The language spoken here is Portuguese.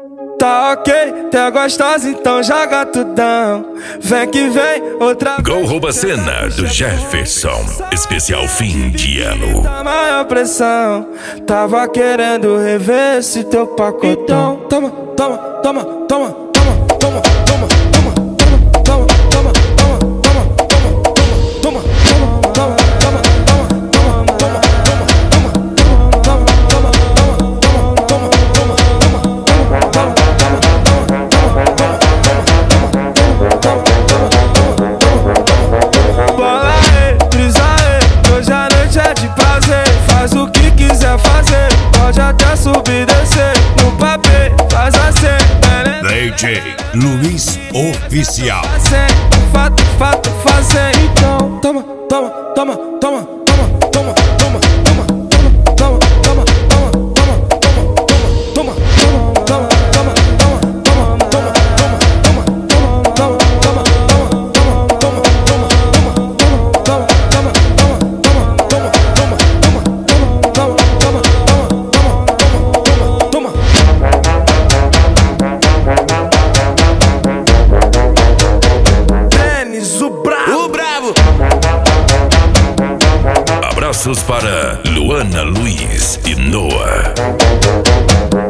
Tá ok, tá gostosa, então joga tudão. Vem que vem, outra Gol rouba cena do Jefferson, especial fim de ano. Da maior pressão, tava querendo rever esse teu pacotão. Toma, toma, toma, toma, toma, toma, toma, toma, toma, toma, toma, toma, toma, toma, pode até subir e descer no papel, faz assim. DJ Luiz Oficial. Fato, fato, fazer. Então, toma, toma, toma, toma, toma, toma, toma, toma, toma, toma, toma, toma, toma, toma, Abraços para Luana, Luiz e Noah.